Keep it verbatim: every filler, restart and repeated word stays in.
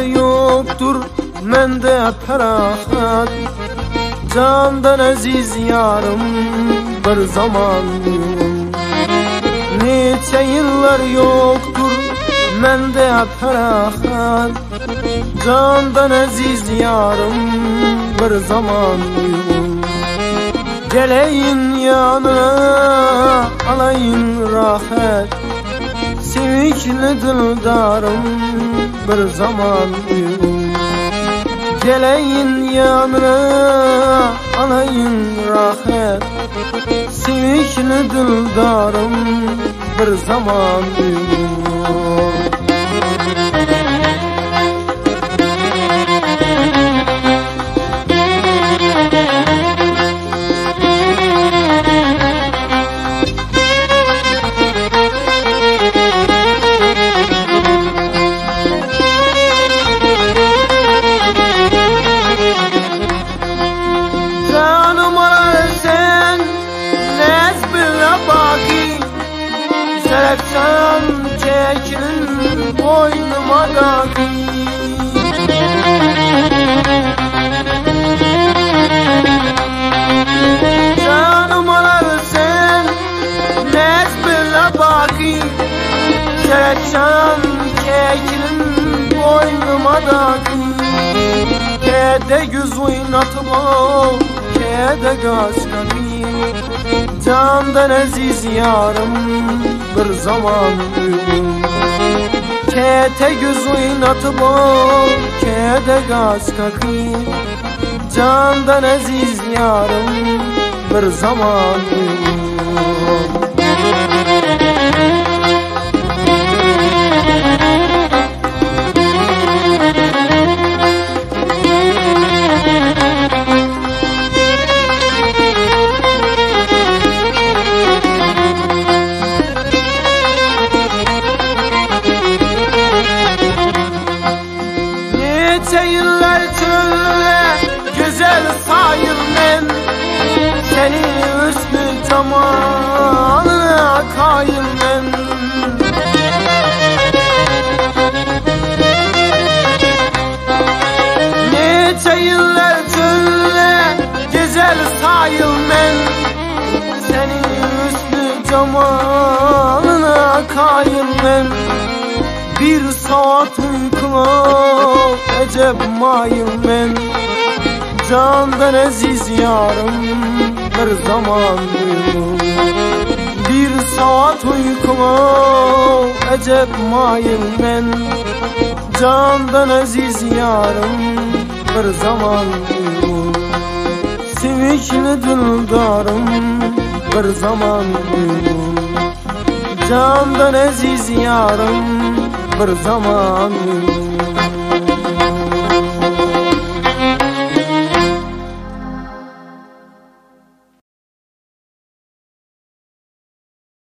yoktur mende ferahat, candan aziz yarım bir zaman. Neçe yıllar yoktur mende ferahat, candan aziz yarım bir zaman. Geleyin yanına alayın rahat, sevinçli dildarım bir zaman. Geleyin yanına alayın rahat, sevinçli dildarım bir zaman. Serapcan çekilin boynuma daki, canım alarsan nezbile baki. Serapcan çekilin boynuma daki, kede göz oynatıp o kede gaz kaki. Candan aziz yarım bir zaman. Kete göz oynatıp o kede gaz kaki. Candan aziz yarım bir zaman. Neçe yıllar çölle güzel sayır men, senin üstü cemalına kayır men. Neçe yıllar çölle güzel sayır men, senin üstü cemalına kayır men. Bir saat uykula acep mayım men, candan aziz yarım bir zaman. Bir saat uykula acep mayım men, candan aziz yarım bir zaman. Sevinçli dildarım bir zaman, candan aziz yarım bir zaman.